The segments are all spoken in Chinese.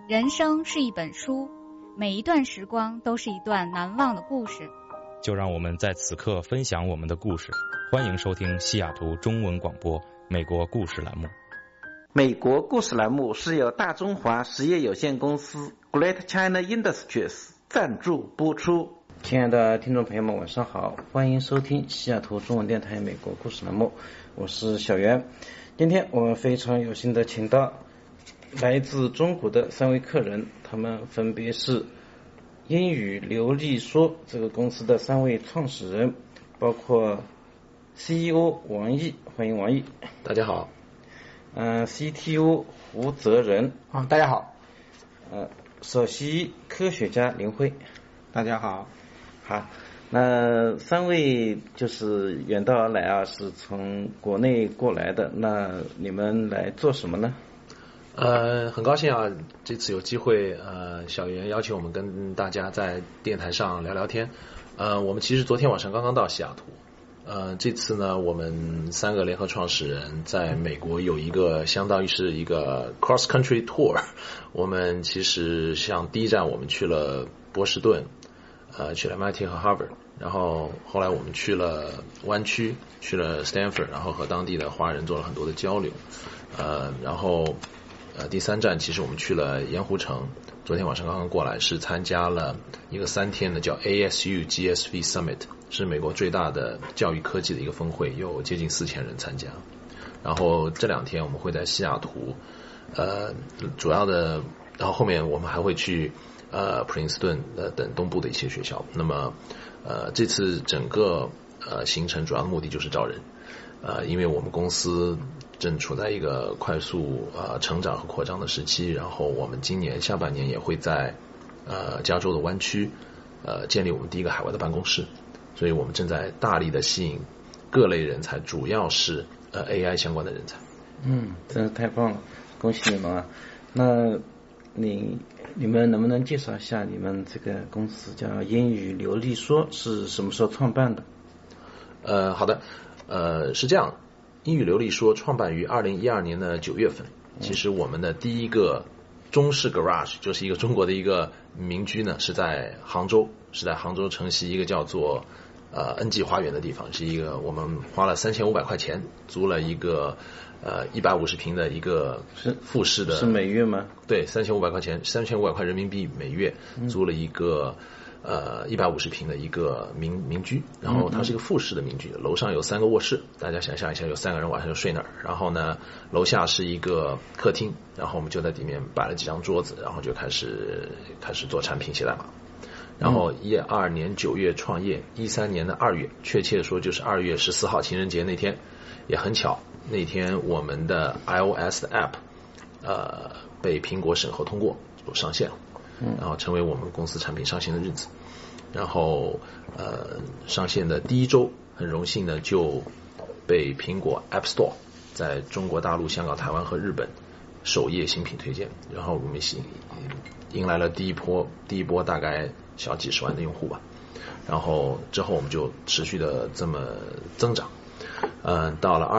人生是一本书，每一段时光都是一段难忘的故事。 就让我们在此刻分享我们的故事。欢迎收听西雅图中文广播美国故事栏目。 美国故事栏目是由大中华实业有限公司 Great China Industries 赞助播出。亲爱的听众朋友们，晚上好，欢迎收听西雅图中文电台美国故事栏目，我是小袁。今天我们非常有幸的请到来自中国的3位客人，他们分别是英语流利说这个公司的3位创始人，包括 CEO 王毅，欢迎王毅。 大家好。 CTO 胡泽仁。 大家好。 首席科学家林辉。 大家好。 好，那3位就是远道而来啊，是从国内过来的，那你们来做什么呢？ 很高兴啊，这次有机会小袁邀请我们跟大家在电台上聊聊天。我们其实昨天晚上刚刚到西雅图。这次呢，我们3个联合创始人在美国有一个相当于是一个 cross country tour。我们其实像第一站我们去了波士顿，去了 MIT 和 Harvard， 然后后来我们去了湾区，去了 Stanford， 然后和当地的华人做了很多的交流。然后第3站其实我们去了盐湖城，昨天晚上刚刚过来，是参加了一个3天的叫 ASU GSV Summit， 是美国最大的教育科技的一个峰会，有接近4000人参加。然后这2天我们会在西雅图，主要的，然后后面我们还会去普林斯顿等东部的一些学校。那么这次整个行程主要的目的就是招人。因为我们公司正处在一个快速成长和扩张的时期，然后我们今年下半年也会在加州的湾区建立我们第一个海外的办公室，所以我们正在大力的吸引各类人才，主要是AI 相关的人才。 真是太棒了，恭喜你们啊！那你们能不能介绍一下你们这个公司叫英语流利说是什么时候创办的？ 好的。是这样，英语流利说创办于2012年的9月份。其实我们的第一个中式 garage 就是一个中国的一个民居呢，是在杭州城西一个叫做NG 花园的地方，是一个我们花了3500块钱租了一个150平的一个复式的。 是每月吗？ 对，3500块钱，3500块人民币每月租了一个150平的一个民居，然后它是一个复式的民居，楼上有3个卧室，大家想象一下，有3个人晚上就睡那儿，然后呢楼下是一个客厅，然后我们就在里面摆了几张桌子，然后就开始做产品写代码。然后12年9月创业，13年的2月，确切说就是2月14号情人节那天，也很巧，那天我们的 iOS 的 App 被苹果审核通过，就上线了，然后成为我们公司产品上线的日子。然后上线的第1周，很荣幸的就被苹果 App Store 在中国大陆、香港、台湾和日本首页新品推荐，然后我们迎来了第一波大概小几十万的用户吧。然后之后我们就持续的这么增长。到了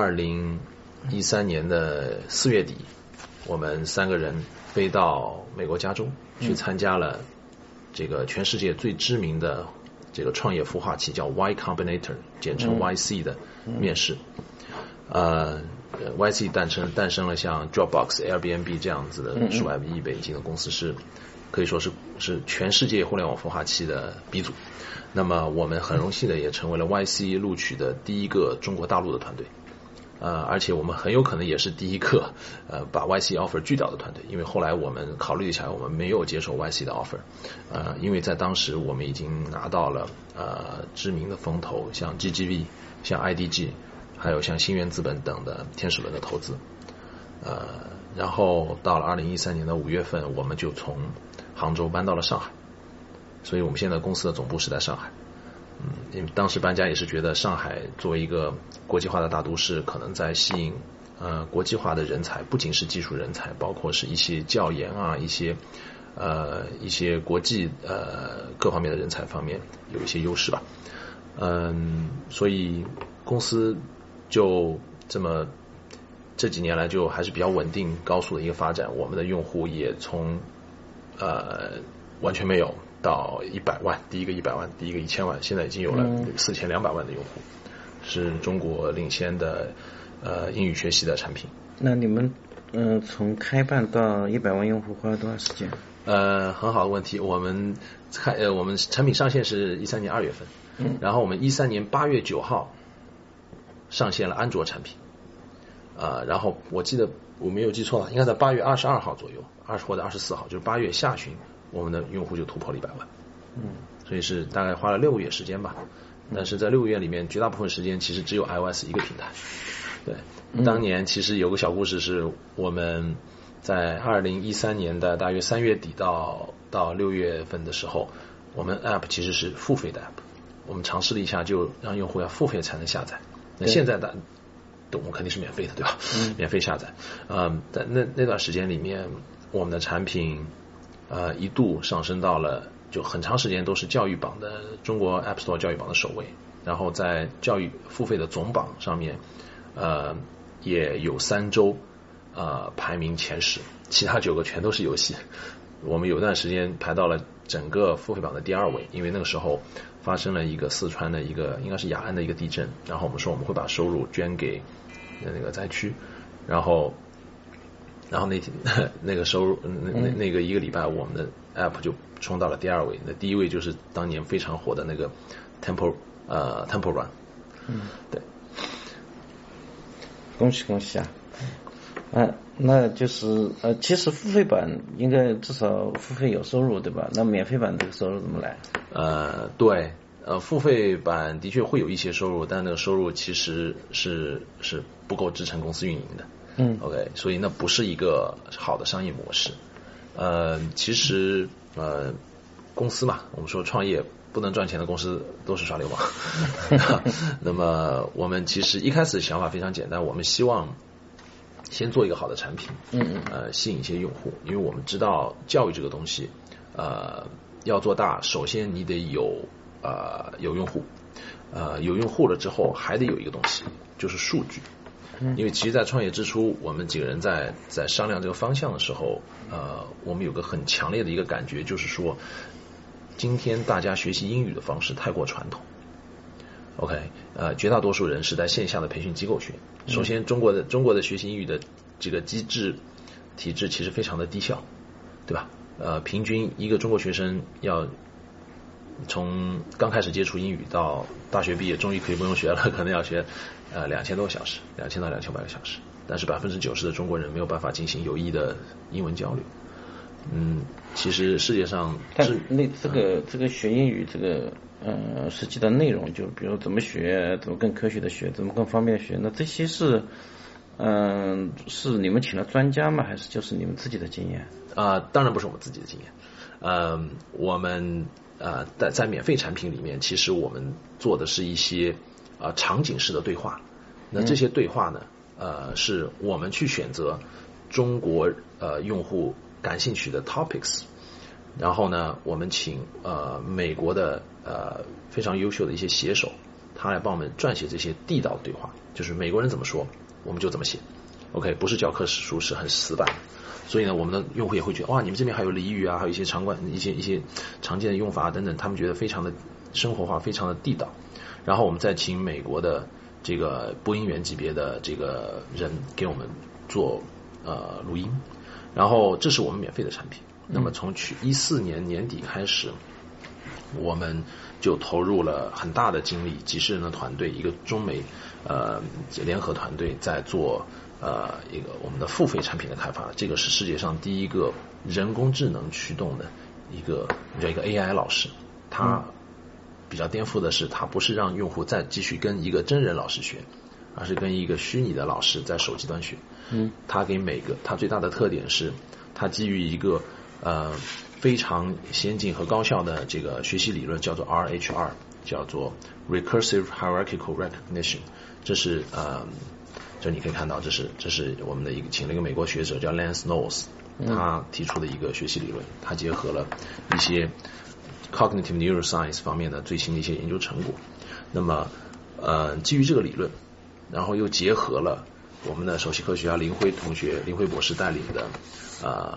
2013年的4月底，我们3个人飞到美国加州去参加了这个全世界最知名的这个创业孵化器，叫 Y Combinator， 简称 YC 的面试。YC 诞生了像 Dropbox、Airbnb 这样子的数百亿美金的公司，是可以说是全世界互联网孵化器的鼻祖。那么我们很荣幸的也成为了 YC 录取的第一个中国大陆的团队。而且我们很有可能也是第一个把 YC offer 拒掉的团队，因为后来我们考虑一下，我们没有接受 YC 的 offer，因为在当时我们已经拿到了知名的风投，像 GGV、像 IDG， 还有像新源资本等的天使轮的投资。然后到了2013年的5月份，我们就从杭州搬到了上海，所以我们现在公司的总部是在上海。因为当时搬家也是觉得上海作为一个国际化的大都市，可能在吸引国际化的人才，不仅是技术人才，包括是一些教研啊，一些国际各方面的人才方面有一些优势吧。所以公司就这么这几年来就还是比较稳定高速的一个发展，我们的用户也从完全没有到100万，第一个100万，第一个1000万，现在已经有了4200万的用户，是中国领先的英语学习的产品。 那你们从开办到100万用户花了多长时间？ 很好的问题。我们产品上线是13年2月份，然后我们13年8月9号上线了安卓产品，然后我记得我没有记错了，应该在8月22号左右，20或者24号，就是8月下旬，我们的用户就突破了100万。所以是大概花了6个月时间吧。但是在6个月里面，绝大部分时间其实只有 iOS 一个平台。对，当年其实有个小故事是，我们在2013年的大约3月底到6月份的时候，我们 App 其实是付费的 App， 我们尝试了一下，就让用户要付费才能下载。那现在的我们肯定是免费的，对吧？免费下载。在那段时间里面，我们的产品一度上升到了就很长时间都是教育榜的中国 App Store 教育榜的首位，然后在教育付费的总榜上面也有3周排名前10，其他9个全都是游戏。我们有段时间排到了整个付费榜的第2位，因为那个时候发生了一个四川的一个应该是雅安的一个地震，然后我们说我们会把收入捐给那个灾区，然后那个收入那个一个礼拜，我们的 App 就冲到了第2位。那第1位就是当年非常火的那个 Temple Run。对， 恭喜啊！那就是其实付费版应该至少付费有收入，对吧？那免费版这个收入怎么来？ 对，付费版的确会有一些收入，但那个收入其实是不够支撑公司运营的。OK， 所以那不是一个好的商业模式。其实公司嘛，我们说创业不能赚钱的公司都是耍流氓。那么我们其实一开始想法非常简单，我们希望先做一个好的产品，吸引一些用户，因为我们知道教育这个东西，要做大，首先你得有用户，有用户了之后，还得有一个东西，就是数据。因为其实在创业之初，我们几个人在商量这个方向的时候，我们有个很强烈的一个感觉，就是说今天大家学习英语的方式太过传统。OK， 绝大多数人是在线下的培训机构学。首先中国的学习英语的这个体制其实非常的低效，对吧？平均一个中国学生要从刚开始接触英语到大学毕业，终于可以不用学了，可能要学2000多个小时，2000到2500个小时。但是90%的中国人没有办法进行有益的英文交流。其实世界上， 但这个学英语这个实际的内容，就比如怎么学，怎么更科学的学，怎么更方便的学，那这些是你们请了专家吗？还是就是你们自己的经验？ 当然不是我们自己的经验。我们在免费产品里面，其实我们做的是一些场景式的对话。那这些对话呢，是我们去选择中国用户感兴趣的 topics， 然后呢，我们请美国的非常优秀的一些写手，他来帮我们撰写这些地道的对话，就是美国人怎么说，我们就怎么写。OK， 不是教科书，是很死板。所以呢，我们的用户也会觉得，哇，你们这边还有俚语啊，还有一些一些常见的用法等等，他们觉得非常的生活化，非常的地道。然后我们再请美国的这个播音员级别的这个人给我们做录音，然后这是我们免费的产品。那么从14年年底开始，我们就投入了很大的精力，几十人的团队，一个中美联合团队在做一个我们的付费产品的开发。这个是世界上第一个人工智能驱动的一个 AI 老师。他比较颠覆的是，他不是让用户再继续跟一个真人老师学，而是跟一个虚拟的老师在手机端学。他给他最大的特点是，他基于一个非常先进和高效的这个学习理论，叫做 RHR， 叫做 Recursive Hierarchical Recognition。这是这你可以看到，这是我们的请了一个美国学者叫 Lance Knowles， 他提出的一个学习理论，他结合了一些 cognitive neuroscience 方面的最新的一些研究成果。那么基于这个理论，然后又结合了我们的首席科学家林辉博士带领的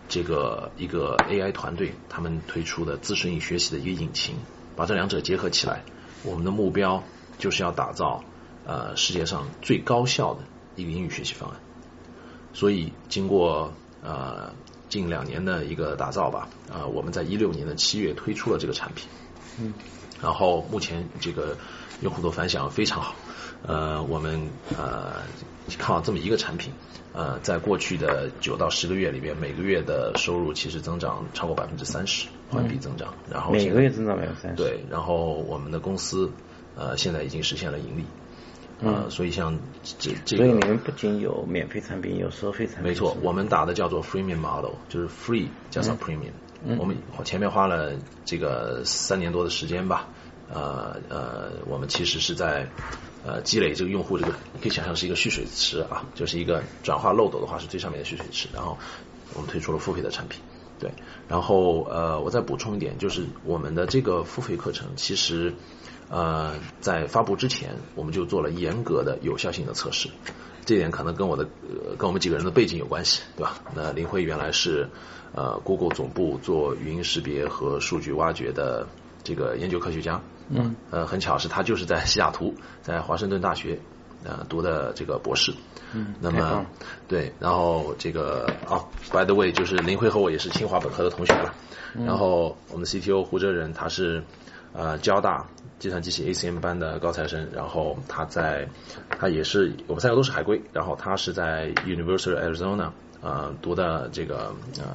这个一个 AI 团队他们推出的自适应学习的一个引擎，把这两者结合起来，我们的目标就是要打造世界上最高效的一个英语学习方案。所以经过近2年的一个打造吧，我们在16年的7月推出了这个产品，然后目前这个用户的反响非常好，我们靠这么一个产品，在过去的9到10个月里边，每个月的收入其实增长超过30%，环比增长，然后每个月增长30%， 对，然后我们的公司现在已经实现了盈利。所以像这个， 所以你们不仅有免费产品，有收费产品。 没错，我们打的叫做 freemium model， 就是 free 加上 premium。我们前面花了这个3年多的时间吧，我们其实是在积累这个用户，这个你可以想象是一个蓄水池啊，就是一个转化漏斗的话是最上面的蓄水池，然后我们推出了付费的产品。对，然后我再补充一点，就是我们的这个付费课程其实在发布之前我们就做了严格的有效性的测试，这点可能跟我们几个人的背景有关系，对吧？那林辉原来是Google 总部做语音识别和数据挖掘的这个研究科学家，很巧是他就是在西雅图，在华盛顿大学读的这个博士，那么对，然后这个by the way， 就是林辉和我也是清华本科的同学了，然后我们的 CTO 胡哲仁他是交大计算机系 ACM 班的高材生，然后他也是我们3个都是海归，然后他是在 University of Arizona 读的这个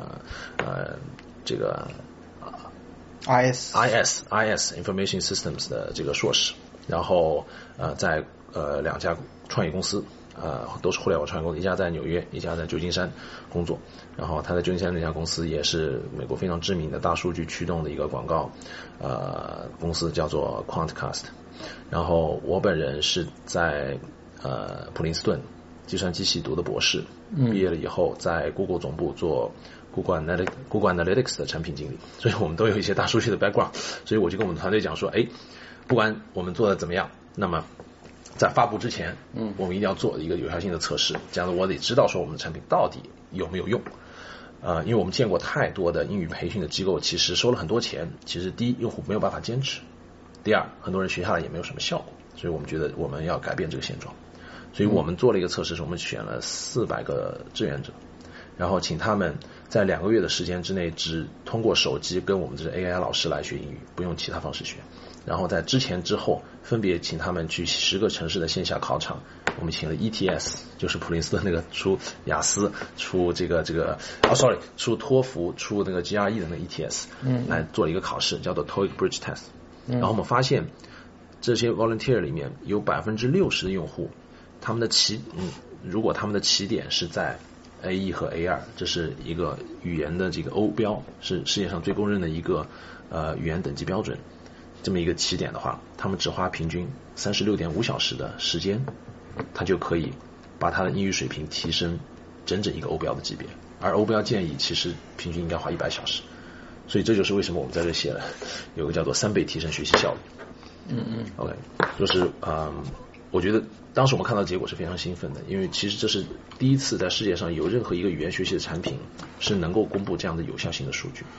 IS Information Systems 的这个硕士，然后在2家创业公司，都是互联网创业公司，一家在纽约，一家在旧金山工作。然后他在旧金山那家公司也是美国非常知名的大数据驱动的一个广告公司，叫做 Quantcast。然后我本人是在普林斯顿计算机系读的博士，毕业了以后在 Google 总部做Google Analytics 的产品经理，所以我们都有一些大数据的 background。所以我就跟我们团队讲说，不管我们做的怎么样，那么在发布之前，我们一定要做一个有效性的测试，这样的我得知道说我们的产品到底有没有用。因为我们见过太多的英语培训的机构，其实收了很多钱，其实第一用户没有办法坚持，第二很多人学下来也没有什么效果，所以我们觉得我们要改变这个现状。所以我们做了一个测试，是我们选了400个志愿者，然后请他们在2个月的时间之内只通过手机跟我们这个 AI 老师来学英语，不用其他方式学。然后在之前之后分别请他们去10个城市的线下考场，我们请了 ETS， 就是普林斯顿那个出雅思出出托福出那个 GRE 的那个 ETS， 来做一个考试叫做 TOEIC Bridge Test。然后我们发现这些 volunteer 里面有60%的用户，他们的如果他们的起点是在 A1 和 A2， 这是一个语言的这个欧标，是世界上最公认的一个语言等级标准，这么一个起点的话，他们只花平均36.5小时的时间，他就可以把他的英语水平提升整整一个欧标的级别，而欧标建议其实平均应该花100小时。所以这就是为什么我们在这写了有个叫做3倍提升学习效率。OK， 就是我觉得当时我们看到结果是非常兴奋的，因为其实这是第一次在世界上有任何一个语言学习的产品是能够公布这样的有效性的数据。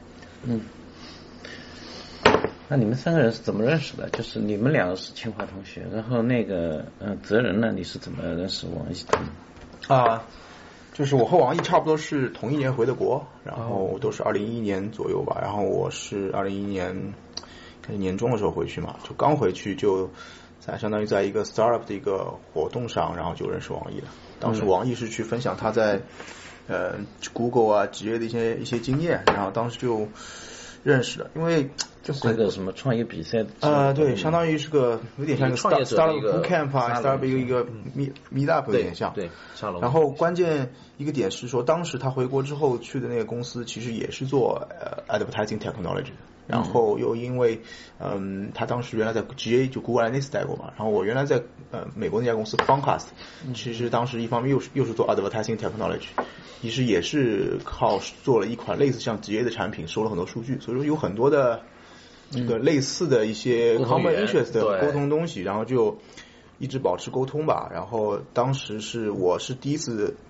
那你们3个人是怎么认识的？就是你们2个是清华同学，然后那个泽仁呢，你是怎么认识王毅的？ 就是我和王毅差不多是同一年回的国，然后都是2011年左右吧，然后我是2011年年中的时候回去嘛，就刚回去就相当于在一个 startup 的一个活动上，然后就认识王毅了。当时王毅是去分享他在Google 啊职业的一些经验，然后当时就认识了，因为就是那个什么创业比赛对，相当于是个有点像一个 startup bootcamp 啊 startup 一个 meet up 有点像。 对， 然后关键一个点是说，当时他回国之后去的那个公司其实也是做advertising technology 的。然后又因为他当时原来在 GA 就 Google Analytics 待过嘛，然后我原来在美国那家公司 Quantcast， 其实当时一方面又是做 advertising technology， 其实也是靠做了一款类似像 GA 的产品，收了很多数据，所以说有很多的这个类似的一些 common interest 的沟通东西，然后就一直保持沟通吧。然后当时我是第一次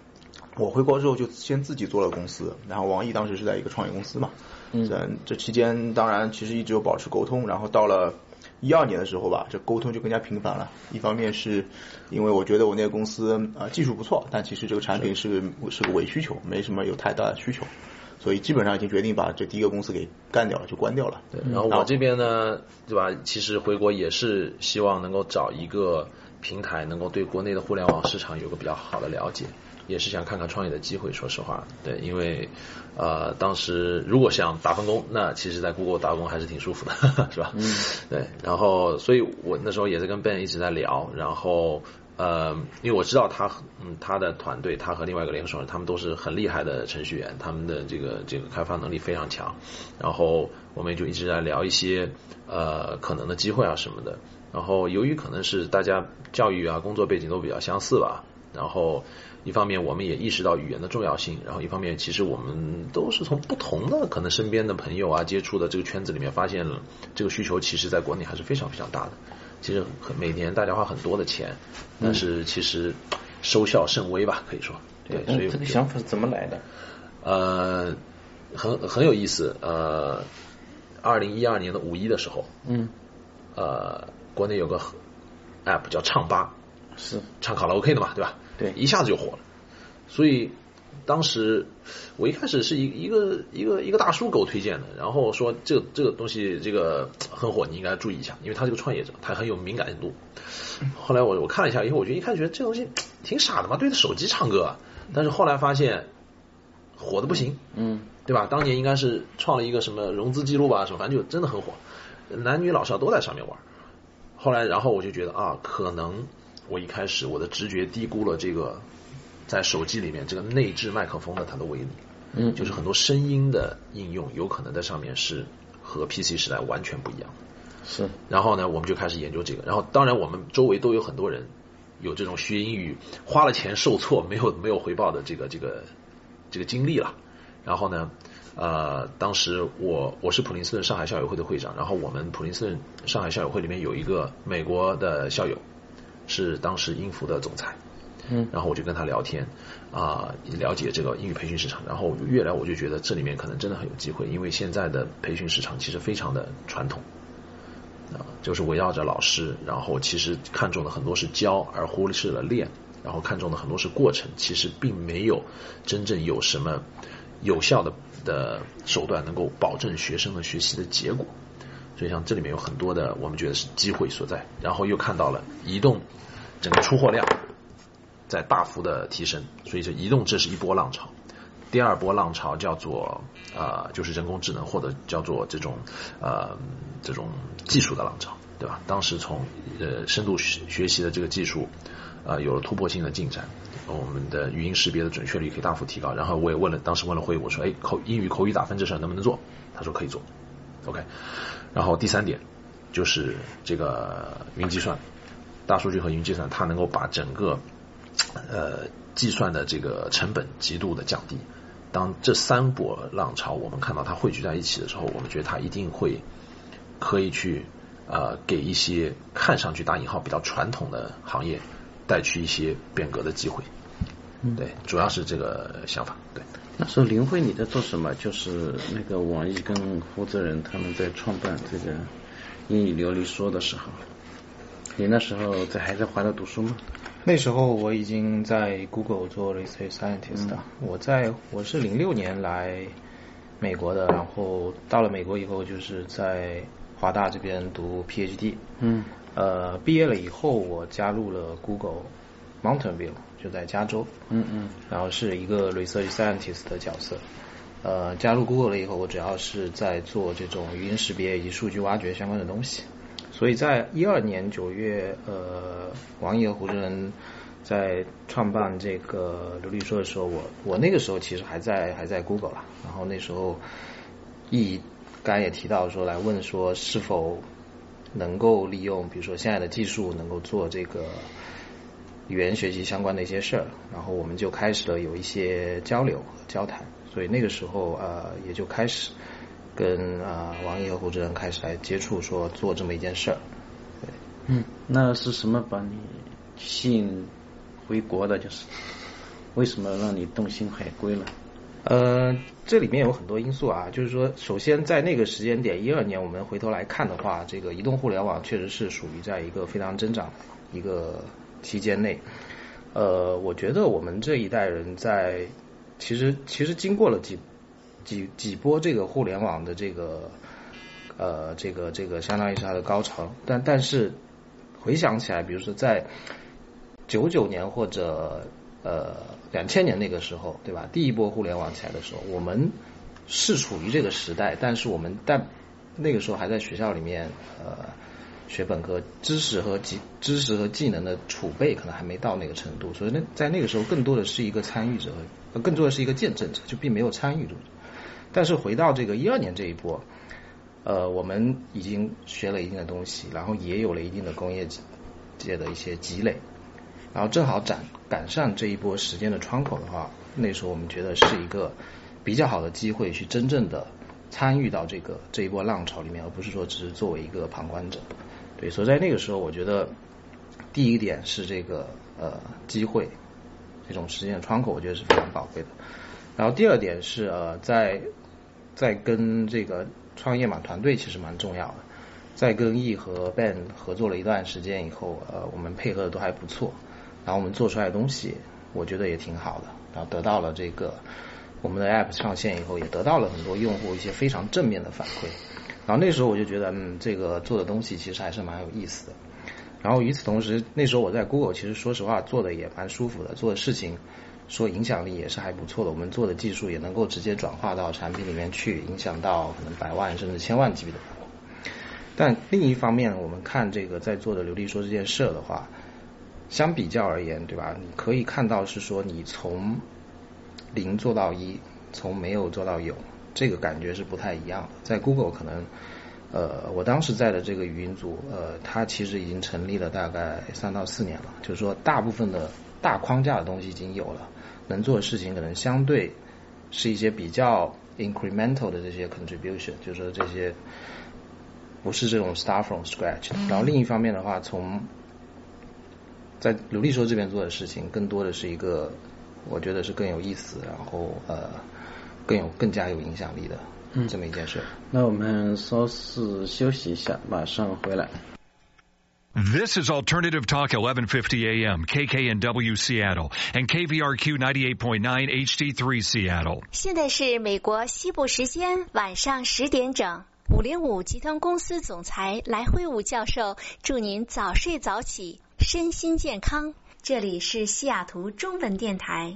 我回国之后就先自己做了公司，然后网易当时是在一个创业公司嘛，这期间当然其实一直有保持沟通，然后到了12年的时候吧，这沟通就更加频繁了。一方面是因为我觉得我那个公司技术不错，但其实这个产品是个伪需求，没什么有太大的需求，所以基本上已经决定把这第一个公司给干掉了，就关掉了。 对，然后我这边呢，对吧？其实回国也是希望能够找一个平台，能够对国内的互联网市场有个比较好的了解。也是想看看创业的机会，说实话，对，因为当时如果想打分工，那其实在 Google 打工还是挺舒服的，是吧？对，然后所以我那时候也是跟 Ben 一直在聊，然后因为我知道他的团队，他和另外一个联合创始人，他们都是很厉害的程序员，他们的这个开发能力非常强，然后我们就一直在聊一些可能的机会啊什么的，然后由于可能是大家教育啊工作背景都比较相似吧，然后一方面我们也意识到语言的重要性，然后一方面其实我们都是从不同的可能身边的朋友啊接触的这个圈子里面发现了这个需求其实在国内还是非常非常大的，其实每年大家花很多的钱，但是其实收效甚微吧，可以说。对，所以这个想法是怎么来的？ 很有意思。2012年的5·1的时候，国内有个 app 叫唱吧， 是唱卡拉 OK 的嘛，对吧？对，一下子就火了。所以当时我一开始是一个大叔给我推荐的，然后说这个东西这个很火，你应该注意一下，因为他是个创业者，他很有敏感度。后来我看了一下以后，我觉得这东西挺傻的嘛，对着手机唱歌啊。但是后来发现火的不行，对吧？当年应该是创了一个什么融资记录吧，什么反正就真的很火，男女老少都在上面玩。后来然后我就觉得可能我一开始我的直觉低估了这个在手机里面这个内置麦克风的它的威力，就是很多声音的应用有可能在上面是和 PC 时代完全不一样的。 是， 然后呢，我们就开始研究这个，然后当然我们周围都有很多人有这种学英语花了钱受挫没有回报的这个经历了。然后呢，当时我是普林斯顿上海校友会的会长，然后我们普林斯顿上海校友会里面有一个美国的校友，是当时英孚的总裁，然后我就跟他聊天了解这个英语培训市场，然后越来我就觉得这里面可能真的很有机会，因为现在的培训市场其实非常的传统，就是围绕着老师，然后其实看重的很多是教而忽视了练，然后看重的很多是过程，其实并没有真正有什么有效的手段能够保证学生的学习的结果。所以像这里面有很多的我们觉得是机会所在，然后又看到了移动整个出货量在大幅的提升，所以这移动这是一波浪潮。第二波浪潮叫做就是人工智能，或者叫做这种技术的浪潮，对吧？当时从深度学习的这个技术有了突破性的进展，我们的语音识别的准确率可以大幅提高。然后我也当时问了会，我说英语口语打分这事能不能做？他说可以做。OK， 然后第三点就是这个云计算，大数据和云计算，它能够把整个计算的这个成本极度的降低。当这三波浪潮我们看到它汇聚在一起的时候，我们觉得它一定会可以去给一些看上去打引号比较传统的行业带去一些变革的机会。对，主要是这个想法。对， 那时候林辉你在做什么？就是那个网易跟负责人他们在创办这个英语流利说的时候，你那时候还在华大读书吗？ 那时候我已经在 Google 做 Research Scientist 了。我是06年来美国的，然后到了美国以后就是在华大这边读 PhD。毕业了以后我加入了 Google Mountain View， 就在加州。然后是一个 Research Scientist 的角色。加入 Google 了以后，我主要是在做这种语音识别以及数据挖掘相关的东西。所以在12年9月，王毅和胡志仁在创办这个流利说的时候，我那个时候其实还在 Google 啦。然后那时候刚才也提到说来问说是否能够利用比如说现在的技术能够做这个语言学习相关的一些事儿，然后我们就开始了有一些交流和交谈。所以那个时候也就开始跟王毅和胡志仁开始来接触，说做这么一件事儿。 那是什么把你吸引回国的？就是为什么让你动心海归了？ 这里面有很多因素啊，就是说，首先在那个时间点，12年我们回头来看的话，这个移动互联网确实是属于在一个非常增长的一个期间内。我觉得我们这一代人在其实经过了几波这个互联网的这个相当于是它的高潮，但是回想起来，比如说在99年或者2000年那个时候，对吧？第一波互联网起来的时候，我们是处于这个时代，但是我们在那个时候还在学校里面学本科，知识和技能的储备可能还没到那个程度，所以在那个时候更多的是一个参与者，更多的是一个见证者，就并没有参与者。但是回到这个12年这一波，我们已经学了一定的东西，然后也有了一定的工业界的一些积累，然后正好赶上这一波时间的窗口的话，那时候我们觉得是一个比较好的机会去真正的参与到这一波浪潮里面，而不是说只是作为一个旁观者。对，所以在那个时候，我觉得第一点是这个机会，这种时间的窗口，我觉得是非常宝贵的。然后第二点是在跟这个创业嘛，团队其实蛮重要的。在跟E和 Ben 合作了一段时间以后，我们配合的都还不错，然后我们做出来的东西，我觉得也挺好的，然后得到了这个我们的 App 上线以后，也得到了很多用户一些非常正面的反馈。然后那时候我就觉得，这个做的东西其实还是蛮有意思的。然后与此同时，那时候我在 Google 其实说实话做的也蛮舒服的，做的事情说影响力也是还不错的，我们做的技术也能够直接转化到产品里面去，影响到可能100万甚至1000万级别的用户。但另一方面，我们看这个在做的流利说这件事的话，相比较而言，对吧？你可以看到是说你从0做到1，从没有做到有，这个感觉是不太一样的。在 Google 可能我当时在的这个语音组它其实已经成立了大概3到4年了，就是说大部分的大框架的东西已经有了，能做的事情可能相对是一些比较 incremental 的这些 contribution， 就是说这些不是这种 start from scratch。然后另一方面的话，从在流利说这边做的事情，更多的是一个我觉得是更有意思，然后更加有影响力的这么一件事。 那我们稍事休息一下，马上回来。 This is Alternative Talk 1150 AM, KKNW Seattle, and KVRQ 98.9 HD3 Seattle. 现在是美国西部时间晚上10点整。505集团公司总裁来辉武教授祝您早睡早起，身心健康。这里是西雅图中文电台。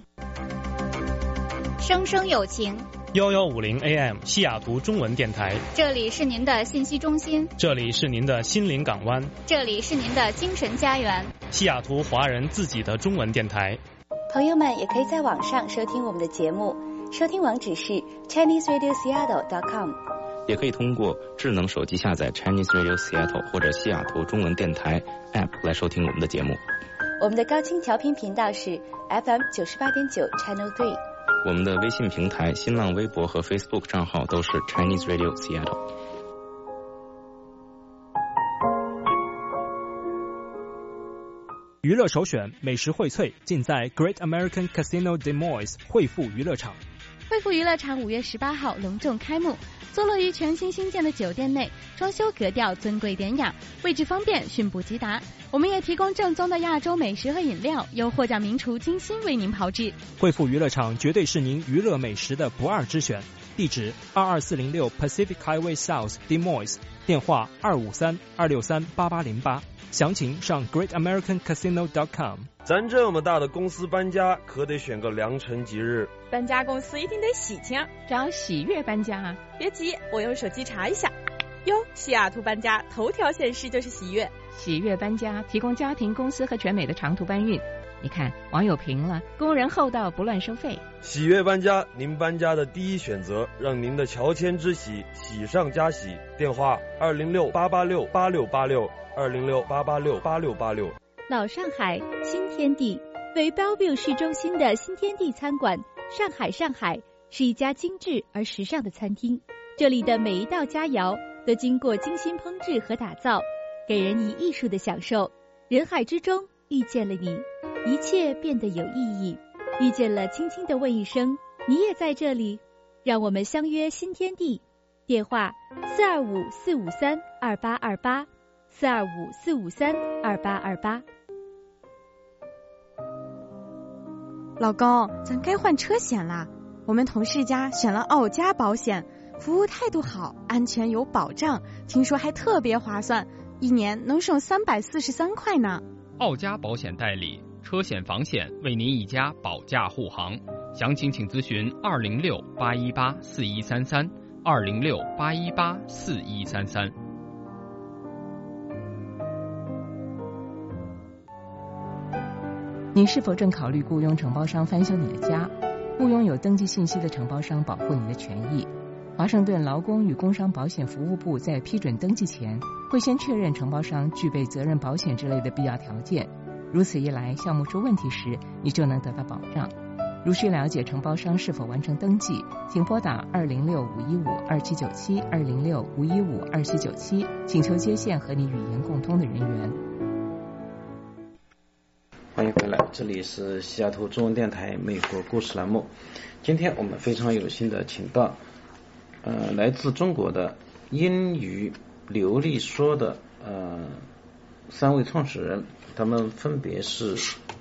生生有情 1150 AM 西雅图中文电台， 这里是您的信息中心， 这里是您的心灵港湾， 这里是您的精神家园， 西雅图华人自己的中文电台。 朋友们也可以在网上收听我们的节目，收听网址是 ChineseRadioSeattle.com， 也可以通过智能手机下载 Chinese Radio Seattle 或者西雅图中文电台 App 来收听我们的节目。 我们的高清调频频道是 FM 98.9 Channel 3。 我们的微信平台、新浪微博和 Facebook 账号都是 Chinese Radio Seattle。 娱乐首选，美食荟萃，尽在 Great American Casino Des Moines 汇富娱乐场。 汇富娱乐场5月18号隆重开幕，坐落于全新新建的酒店内，装修格调尊贵典雅，位置方便，迅步即达。我们也提供正宗的亚洲美食和饮料，由获奖名厨精心为您炮制。 汇富娱乐场绝对是您娱乐美食的不二之选。地址22406 Pacific Highway South Des Moines， 电话253-263-8808，详情上 GreatAmericanCasino.com。 咱这么大的公司搬家，可得选个良辰吉日。 搬家公司一定得喜庆，找喜悦搬家啊！别急，我用手机查一下。哟，西雅图搬家头条显示就是喜悦。 喜悦搬家提供家庭、公司和全美的长途搬运。你看，网友评了，工人厚道，不乱收费。 喜悦搬家，您搬家的第一选择，让您的乔迁之喜喜上加喜。电话206-886-8686，206-886-8686。 老上海新天地为 Bellevue 市中心的新天地餐馆，上海是一家精致而时尚的餐厅。这里的每一道佳肴都经过精心烹制和打造，给人以艺术的享受。人海之中遇见了你，一切变得有意义。 遇见了，轻轻地问一声，你也在这里？让我们相约新天地。电话425-453-2828，425-453-2828。 老公，咱该换车险啦。我们同事家选了奥佳保险，服务态度好，安全有保障，听说还特别划算，1年能省343块呢。 奥佳保险代理，车险房险为您一家保驾护航，详情请咨询206-818-4133，206-818-4133。 你是否正考虑雇佣承包商翻修你的家？雇佣有登记信息的承包商，保护你的权益。华盛顿劳工与工伤保险服务部在批准登记前，会先确认承包商具备责任保险之类的必要条件。如此一来，项目出问题时，你就能得到保障。如需了解承包商是否完成登记，请拨打206-515-2797，206-515-2797，请求接线和你语言共通的人员。 欢迎回来，这里是西雅图中文电台美国故事栏目。今天我们非常有幸的请到来自中国的英语流利说的3位创始人，他们分别是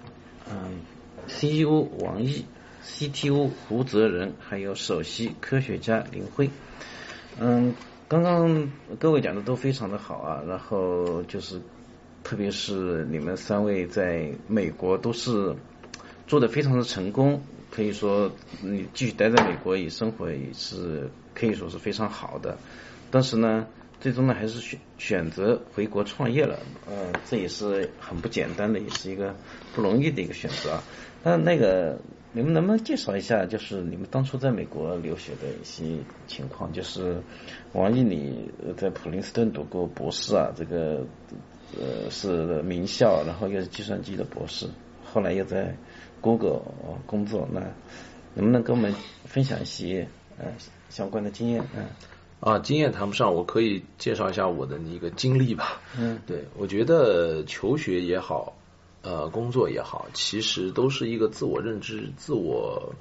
CEO 王毅、CTO 胡泽仁，还有首席科学家林辉。刚刚各位讲的都非常的好啊，然后就是特别是你们3位在美国都是做得非常的成功，可以说你继续待在美国也生活也是可以说是非常好的，但是呢最终呢还是选择回国创业了，这也是很不简单的，也是一个不容易的一个选择。那个你们能不能介绍一下就是你们当初在美国留学的一些情况？就是王毅你在普林斯顿读过博士啊，这个是名校，然后又是计算机的博士，后来又在 Google 工作，那能不能跟我们分享一些相关的经验？ 经验谈不上，我可以介绍一下我的一个经历吧。对，我觉得求学也好，工作也好，其实都是一个自我认知、自我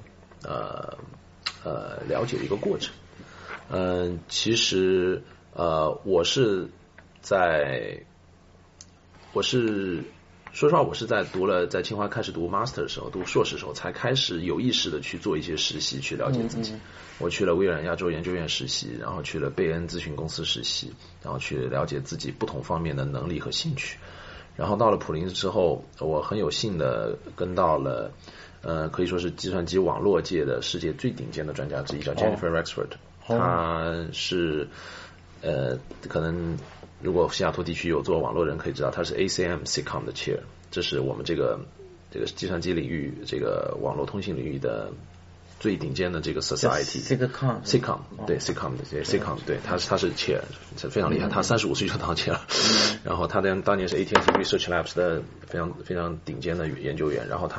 了解的一个过程。其实说实话，我是在清华开始读 master 的时候，读硕士的时候，才开始有意识的去做一些实习，去了解自己。我去了微软亚洲研究院实习，然后去了贝恩咨询公司实习，然后去了解自己不同方面的能力和兴趣。然后到了普林斯之后，我很有幸的跟到了可以说是计算机网络界的世界最顶尖的专家之一，叫 Jennifer Rexford。他是可能如果西雅图地区有做网络人可以知道，他是 ACM SICOM 的 chair， 这是我们这个计算机领域这个网络通信领域的最顶尖的这个 society。 SICOM 对 SICOM 的 SICOM 对，他是 chair， 非常厉害，他35岁就当 chair。然后他当年是 AT&T Research Labs 的非常非常顶尖的研究员，然后他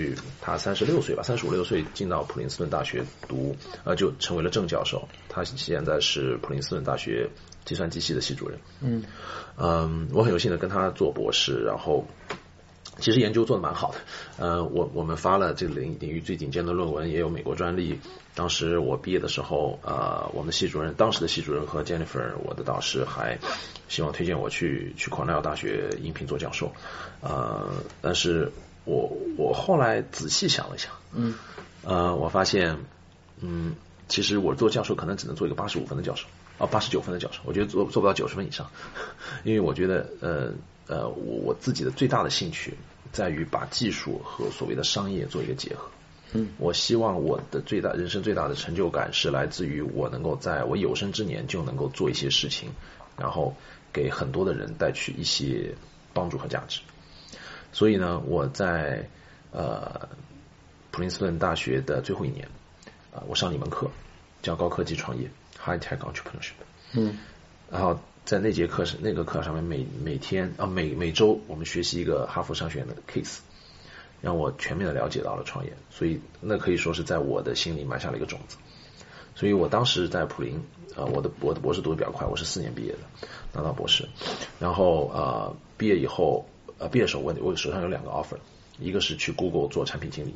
36岁吧，35、6岁进到普林斯顿大学读，就成为了正教授。他现在是普林斯顿大学计算机系的系主任。我很有幸的跟他做博士，然后其实研究做得蛮好的。我们发了这个领域最顶尖的论文，也有美国专利。当时我毕业的时候，我们的当时的系主任和 Jennifer 我的导师还希望推荐我去 Cornell 大学应聘做教授。但是我后来仔细想了想，我发现其实我做教授可能只能做一个85分的教授，89分的教授，我觉得做不到90分以上。因为我觉得我自己的最大的兴趣在于把技术和所谓的商业做一个结合。我希望我的人生最大的成就感是来自于我能够在我有生之年就能够做一些事情，然后给很多的人带去一些帮助和价值。所以呢，我在普林斯顿大学的最后一年，我上了一门课叫高科技创业 High Tech Entrepreneurship。然后在那个课上面每周我们学习一个哈佛商学院的 case， 让我全面的了解到了创业，所以那可以说是在我的心里埋下了一个种子。所以我当时在普林，我的博士读得比较快，我是4年毕业的，拿到博士。然后毕业以后，毕业的时候我手上有2个 offer， 一个是去 Google 做产品经理，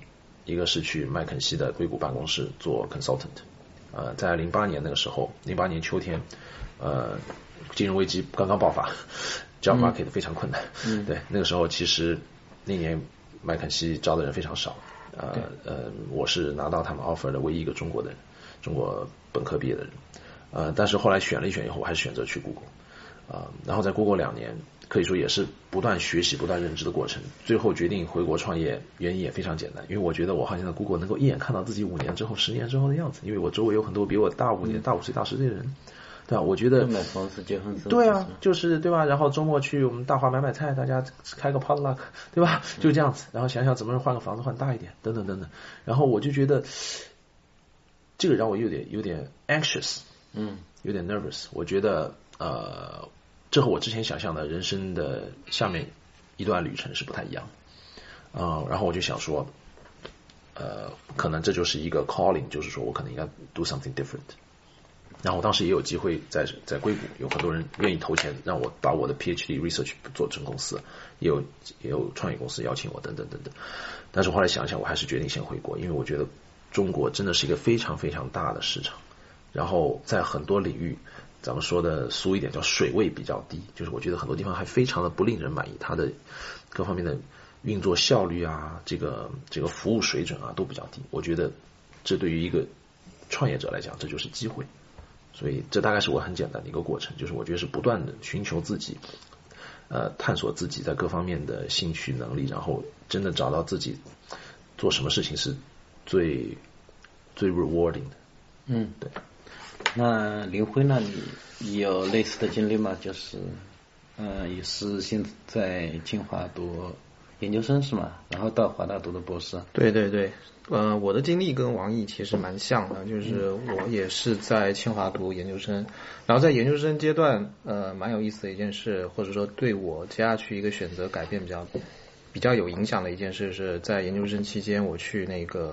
一个是去麦肯锡的硅谷办公室做 consultant。在08年那个时候，08年秋天，金融危机刚刚爆发，job market 非常困难。对，那个时候其实那年麦肯锡招的人非常少。我是拿到他们 offer 的唯一一个中国本科毕业的人。但是后来选了一选以后，我还是选择去 Google。然后在 Google 2年，可以说也是不断学习、不断认知的过程。最后决定回国创业，原因也非常简单，因为我觉得我好像在 Google 能够一眼看到自己5年之后、10年之后的样子，因为我周围有很多比我大5年、大5岁、大10岁的人。对吧？我觉得买房子、结婚子。 对啊，就是对吧？然后周末去我们大华买菜，大家开个 potluck， 对吧？就这样子。然后想想怎么换个房子换大一点，等等等等。然后我就觉得这个让我有点 anxious， 有点 nervous。我觉得这和我之前想象的人生的下面一段旅程是不太一样。然后我就想说，可能这就是一个 calling， 就是说我可能应该 do something different。然后我当时也有机会在硅谷，有很多人愿意投钱让我把我的 PhD research 做成公司，也有创业公司邀请我等等等等。但是后来想想，我还是决定先回国，因为我觉得中国真的是一个非常非常大的市场，然后在很多领域，咱们说的俗一点叫水位比较低，就是我觉得很多地方还非常的不令人满意，它的各方面的运作效率啊，这个服务水准啊都比较低。我觉得这对于一个创业者来讲，这就是机会。所以这大概是我很简单的一个过程，就是我觉得是不断的寻求自己，探索自己在各方面的兴趣能力，然后真的找到自己做什么事情是最 rewarding 的。对。 那林辉呢？你有类似的经历吗？就是也是现在清华读研究生是吗？然后到华大读的博士。 对对对。我的经历跟王毅其实蛮像的，就是我也是在清华读研究生，然后在研究生阶段，蛮有意思的一件事，或者说对我接下去一个选择改变比较有影响的一件事，是在研究生期间我去那个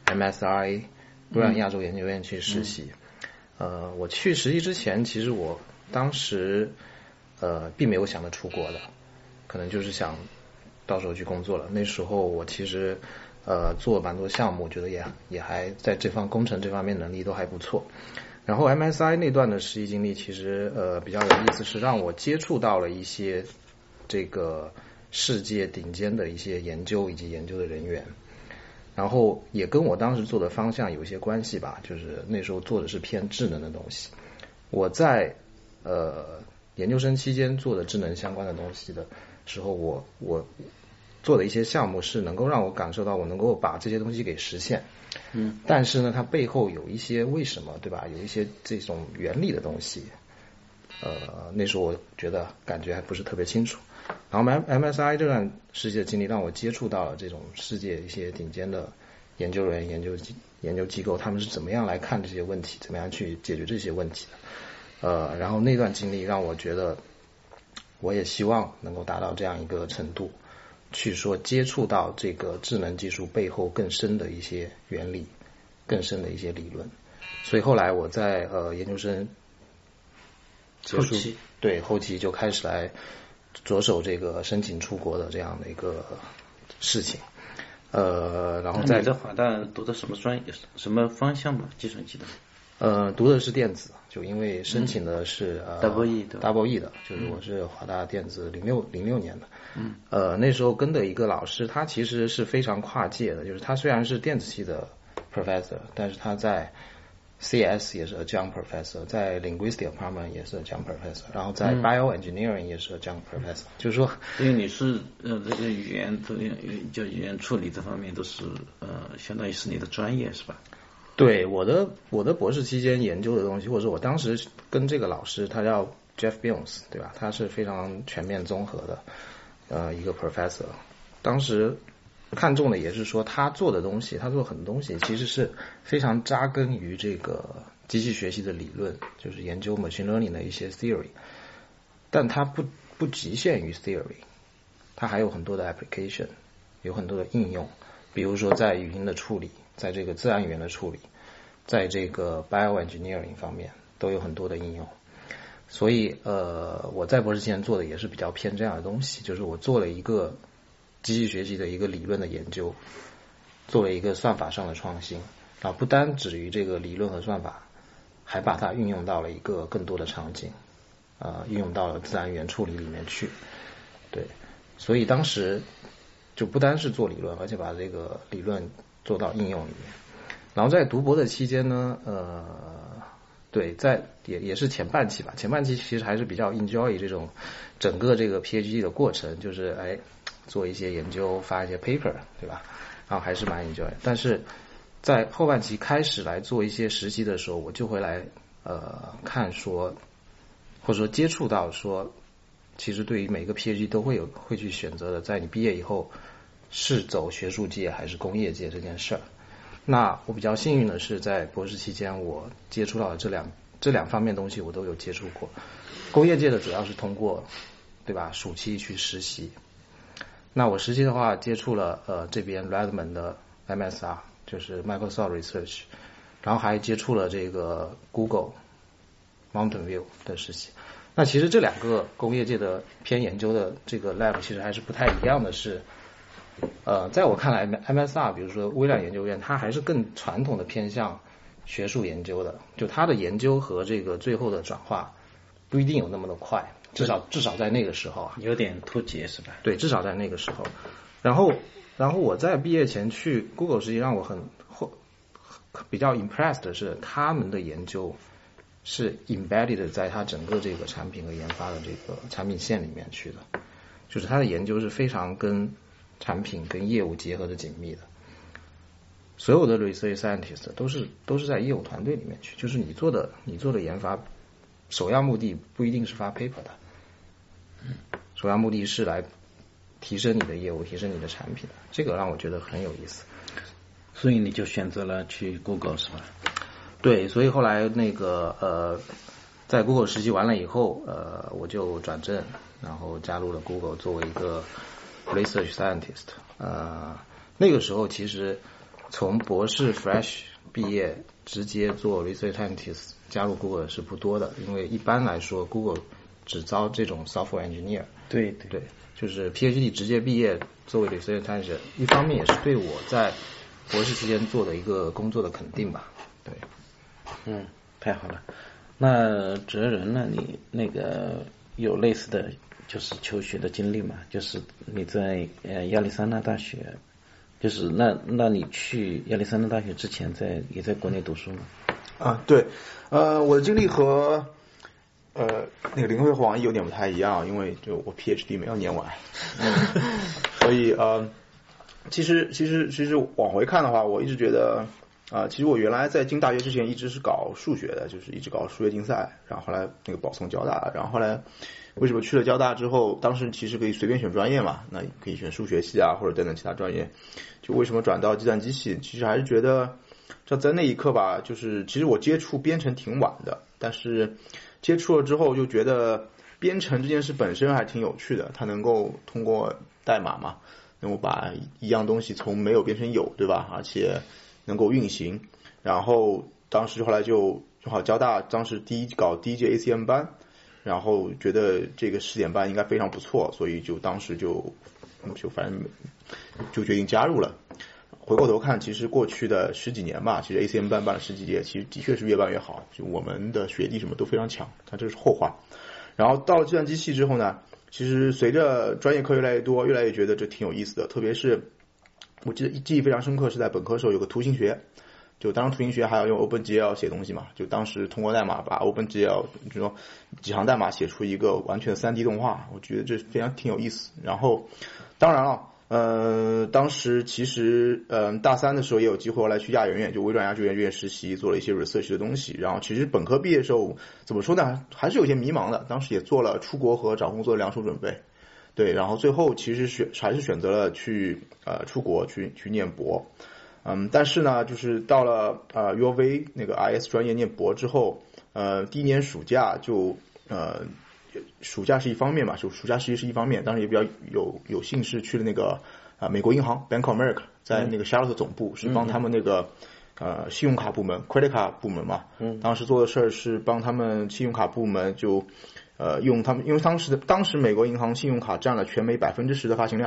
MSRA 微软亚洲研究院去实习。我去实习之前，其实我当时并没有想着出国的，可能就是想到时候去工作了。那时候我其实做蛮多项目，觉得也还在工程这方面能力都还不错。然后 MSI 那段的实习经历其实比较有意思，是让我接触到了一些这个世界顶尖的一些研究以及研究的人员，然后也跟我当时做的方向有一些关系吧，就是那时候做的是偏智能的东西。我在研究生期间做的智能相关的东西的时候，我做的一些项目是能够让我感受到我能够把这些东西给实现。但是呢，它背后有一些为什么，对吧？有一些这种原理的东西，那时候我觉得感觉还不是特别清楚。然后 MSI 这段实习的经历让我接触到了这种世界一些顶尖的研究人员、研究机构，他们是怎么样来看这些问题，怎么样去解决这些问题的。然后那段经历让我觉得，我也希望能够达到这样一个程度，去说接触到这个智能技术背后更深的一些原理，更深的一些理论。所以后来我在研究生后期就开始来着手这个申请出国的这样的一个事情。然后你在华大读的什么专业、什么方向嘛？计算机的？ 读的是电子，就因为申请的是 double E 的，就是我是华大电子06年的。那时候跟的一个老师，他其实是非常跨界的，就是他虽然是电子系的 professor， 但是他在 CS 也是 adjunct professor， 在 linguistic department 也是 adjunct professor， 然后在 bioengineering 也是 adjunct professor。就是说， 因为你是这个语言处理这方面都是相当于是你的专业是吧？ 对，我的博士期间研究的东西，或者说我当时跟这个老师，他叫 Jeff Bilmes， 对吧？他是非常全面综合的一个 professor。当时看重的也是说他做的东西，他做很多东西其实是非常扎根于这个机器学习的理论，就是研究 machine learning 的一些 theory， 但它不局限于 theory， 它还有很多的 application， 有很多的应用，比如说在语音的处理，在这个自然语言的处理，在这个 bioengineering 方面都有很多的应用。所以我在博士期间做的也是比较偏这样的东西，就是我做了一个机器学习的一个理论的研究， 作为一个算法上的创新啊，不单止于这个理论和算法，还把它运用到了一个更多的场景，运用到了自然语言处理里面去。对，所以当时就不单是做理论，而且把这个理论做到应用里面。然后在读博的期间呢，对，也是前半期吧，前半期其实还是比较 enjoy 这种整个这个 PhD 的过程，就是做一些研究，发一些 paper， 对吧？然后还是蛮 enjoy。但是在后半期开始来做一些实习的时候，我就会来看说，或者说接触到说，其实对于每个 PhD 都会去选择的，在你毕业以后是走学术界还是工业界这件事儿。那我比较幸运的是，在博士期间我接触到的这两方面东西我都有接触过。工业界的主要是通过，对吧，暑期去实习。那我实习的话接触了这边 Redmond 的 MSR， 就是 Microsoft Research， 然后还接触了这个 Google Mountain View 的实习。那其实这两个工业界的偏研究的这个 lab 其实还是不太一样的是，在我看来 MSR 比如说微软研究院，它还是更传统的偏向学术研究的，就它的研究和这个最后的转化不一定有那么的快，至少在那个时候有点脱节是吧？ 对，至少在那个时候。然后我在毕业前去 Google 实际让我比较 impressed 的是他们的研究是 embedded 在它整个这个产品和研发的这个产品线里面去的，就是它的研究是非常跟产品跟业务结合的紧密的。所有的 research scientist 都是在业务团队里面去，就是你做的研发首要目的不一定是发 paper 的，首要目的是来提升你的业务，提升你的产品的，这个让我觉得很有意思。 所以你就选择了去 Google 是吧？ 对，所以后来在 Google 实习完了以后，我就转正，然后加入了 Google 作为一个 research scientist。那个时候其实从博士 fresh 毕业直接做 research scientist 加入 Google 是不多的，因为一般来说 Google 只招这种 software engineer。对，就是 PhD 直接毕业作为 research scientist， 一方面也是对我在博士期间做的一个工作的肯定吧。对， 太好了。那哲人呢？你那个有类似的就是求学的经历嘛？就是你在亚利桑那大学，就是那你去亚利桑那大学之前也在国内读书吗？ 对，我的经历和那个林辉煌有点不太一样，因为就我 PhD 没有念完，所以其实往回看的话，我一直觉得其实我原来在进大学之前一直是搞数学的，就是一直搞数学竞赛，然后后来那个保送交大，然后后来为什么去了交大之后，当时其实可以随便选专业嘛，那可以选数学系啊或者等等其他专业，就为什么转到计算机系，其实还是觉得这在那一刻吧，就是其实我接触编程挺晚的，但是接触了之后就觉得编程这件事本身还挺有趣的，它能够通过代码嘛，能够把一样东西从没有变成有，对吧？而且能够运行。然后当时后来就正好交大当时搞第一届 ACM 班，然后觉得这个试点班应该非常不错，所以就当时就反正就决定加入了。回过头看，其实过去的10几年吧，其实 ACM 班办了10几届，其实的确是越办越好，就我们的学弟什么都非常强，但这是后话。然后到了计算机系之后呢，其实随着专业课越来越多，越来越觉得这挺有意思的，特别是我记忆非常深刻，是在本科时候有个图形学，就当时图形学还要用 OpenGL 写东西嘛，就当时通过代码把 OpenGL 就说几行代码写出一个完全的 3D 动画，我觉得这非常挺有意思。然后当然了当时其实大三的时候也有机会来去亚研院，就微软亚洲研究院实习，做了一些 research 的东西。然后其实本科毕业的时候怎么说呢，还是有些迷茫的，当时也做了出国和找工作的2手准备。对，然后最后其实还是选择了去出国去念博。但是呢就是到了U of A 那个 IS 专业念博之后，第一年暑假就暑假是一方面嘛，就暑假实习是一方面，当然也比较有幸是去了那个美国银行 Bank of America， 在那个 Charlotte 总部，是帮他们那个信用卡部门 credit card 部门嘛，当时做的事儿是帮他们信用卡部门就用他们，因为当时美国银行信用卡占了全美10%的发行量，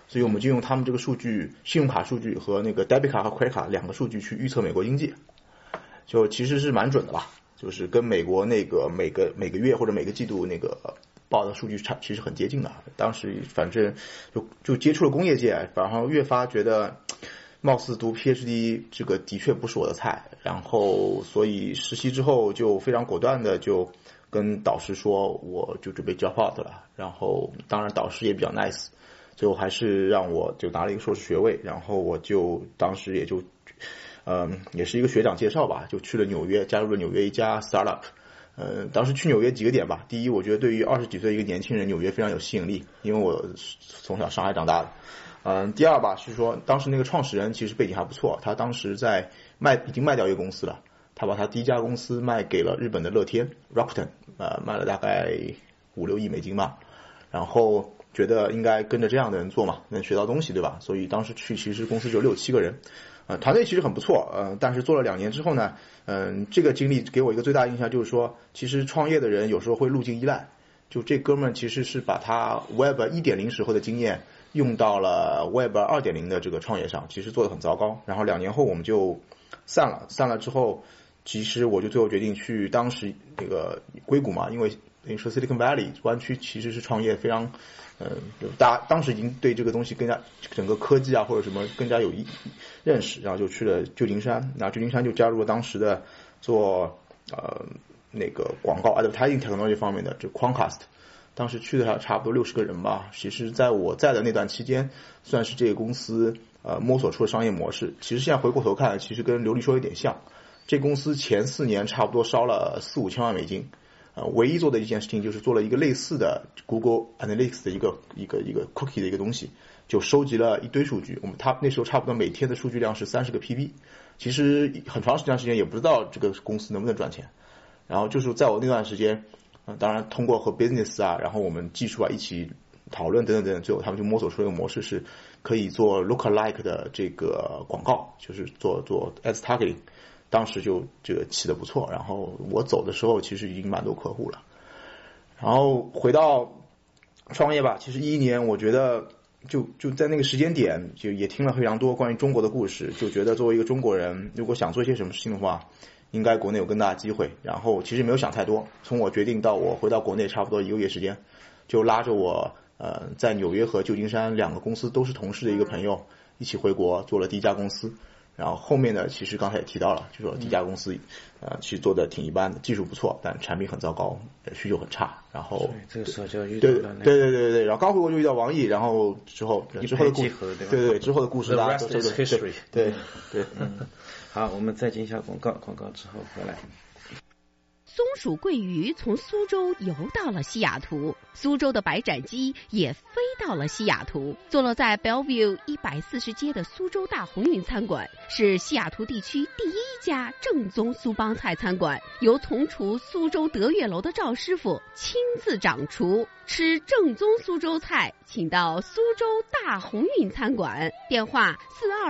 所以我们就用他们这个数据，信用卡数据和那个 debit 卡和 credit 卡2个数据去预测美国经济，就其实是蛮准的吧，就是跟美国那个每个月或者每个季度那个报的数据其实很接近的。当时反正就接触了工业界，然后越发觉得貌似读 PhD 这个的确不是我的菜，然后所以实习之后就非常果断的就跟导师说我就准备 drop out 了，然后当然导师也比较 nice， 最后还是让我就拿了一个硕士学位，然后我就当时也就也是一个学长介绍吧，就去了纽约，加入了纽约一家 startup。当时去纽约几个点吧，第一，我觉得对于20几岁一个年轻人，纽约非常有吸引力，因为我从小上海长大的。第二吧是说，当时那个创始人其实背景还不错，他当时已经卖掉一个公司了，他把他第一家公司卖给了日本的乐天 Rakuten， 卖了大概5、6亿美金吧，然后觉得应该跟着这样的人做嘛，能学到东西，对吧？所以当时去其实公司就6、7个人。团队其实很不错，但是做了2年之后呢，这个经历给我一个最大印象就是说，其实创业的人有时候会路径依赖，就这哥们其实是把他 Web 1.0 时候的经验用到了 Web 2.0 的这个创业上，其实做得很糟糕。然后2年后我们就散了之后，其实我就最后决定去当时那个硅谷嘛，因为说 Silicon Valley 湾区其实是创业非常大家当时已经对这个东西更加整个科技啊或者什么更加有认识，然后就去了旧金山，然后旧金山就加入了当时的做那个广告 advertising technology 方面的就 Quantcast， 当时去的差不多60个人吧。其实在我在的那段期间，算是这个公司摸索出了商业模式。其实现在回过头看，其实跟刘丽说有点像，这公司前4年差不多烧了4、5千万美金。唯一做的一件事情就是做了一个类似的 Google Analytics 的一个 cookie 的一个东西，就收集了一堆数据。他那时候差不多每天的数据量是30个 PB， 其实很长时间也不知道这个公司能不能赚钱。然后就是在我那段时间，当然通过和 business 啊，然后我们技术啊一起讨论等等等等，最后他们就摸索出了一个模式，是可以做 lookalike 的这个广告，就是做 ads targeting。当时就这个起得不错，然后我走的时候其实已经蛮多客户了。然后回到创业吧，其实2011年我觉得就在那个时间点，就也听了非常多关于中国的故事，就觉得作为一个中国人，如果想做一些什么事情的话，应该国内有更大的机会。然后其实没有想太多，从我决定到我回到国内差不多1个月时间，就拉着我在纽约和旧金山2个公司都是同事的一个朋友一起回国做了第一家公司。然后后面呢，其实刚才也提到了，就说第一家公司其实做的挺一般的，技术不错，但产品很糟糕，需求很差。然后这个时候就遇到了对，然后刚回国就遇到王毅，然后之后的故事，对之后的故事大家都知道。对， 好，我们再进一下广告之后回来。 松鼠桂鱼从苏州游到了西雅图，苏州的白斩鸡也飞到了西雅图。坐落在 Bellevue 140街的苏州大红运餐馆是西雅图地区第1家正宗苏帮菜餐馆，由从厨苏州德悦楼的赵师傅亲自掌厨。吃正宗苏州菜，请到苏州大红运餐馆，电话